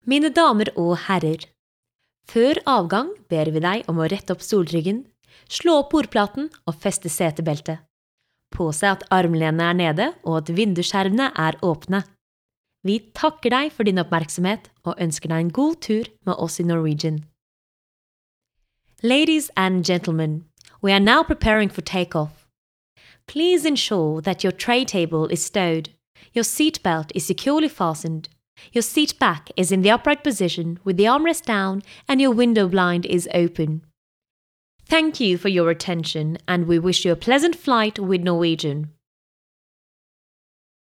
Mine damer og herrer, før avgang ber vi deg om å rette opp stolryggen, slå opp bordplaten og feste setebeltet. Påse at armlenene er nede og at vindusskjermene er åpne. Vi takker deg for din oppmerksomhet og ønsker deg en god tur med oss i Norwegian. Ladies and gentlemen, we are now preparing for takeoff. Please ensure that your tray table is stowed, your seatbelt is securely fastened, your seat back is in the upright position with the armrest down and your window blind is open. Thank you for your attention and we wish you a pleasant flight with Norwegian.